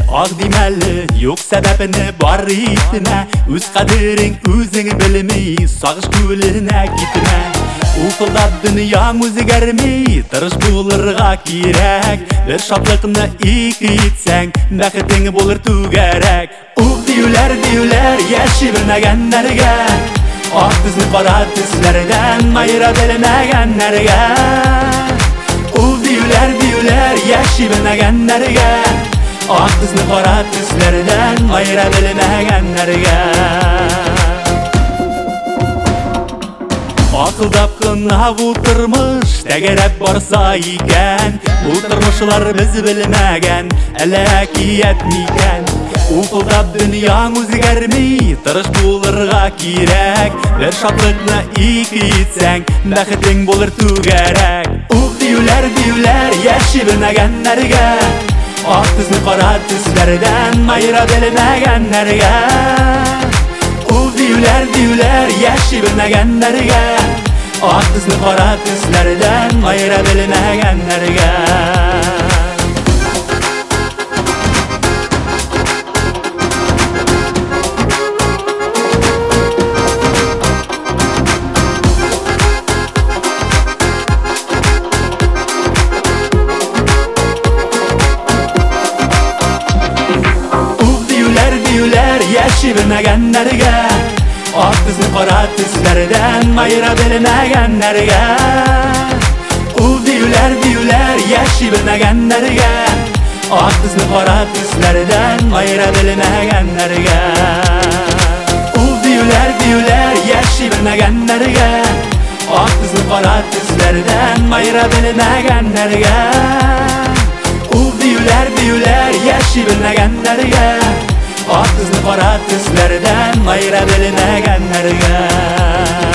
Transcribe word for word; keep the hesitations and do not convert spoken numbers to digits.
Ag demeli, yok sebebini bar itme. Üz kaderin özüň bilmi, sagış gülüne gitme. Ufulda dünýäň özgermi, tırış bulurga kirek. Bir şaplykyny iki itseň, bäxtiň bolar tügerek. Ug diýler diýler, ýaşy bilmegenlerge. Ak düzlü kara tüslerden mayra bilmegenlerge. Ug diýler diýler, ýaşy bilmegenlerge. Ak düzlü kara tüslerden mayra bilmegenlerge. Akıldap kına bu tırmış, tegerep barsa iken. Bu tırmışlar biz bilmegen, elekiyet miken. Ufulda dünýäň özgermi, tırış bulurga kirek. Bir şaplykyny iki itseň, bäxtiň bolar tügerek. Ug diýler diýler, ýaşy bilmegenlerge. Ak düzlü kara tüslerden mayra bilmegenlerge. Ug diýler diýler, ýaşy bilmegenlerge. Ak düzlü kara tüslerden mayra bilmegenlerge. Ýaşy bilmegenlerge. Ak düzlü kara tüslerden mayra bilmegenlerge. Ug diýler diýler, ýaşy bilmegenlerge. Ak düzlü kara tüslerden mayra bilmegenlerge. Ug diýler diýler, ýaşy bilmegenlerge. Ak düzlü kara tüslerden mayra bilmegenlerge. Ug diýler diýler, ýaşy bilmegenlerge. Ak düzlü kara tüslerden mayra bilmegenlerge.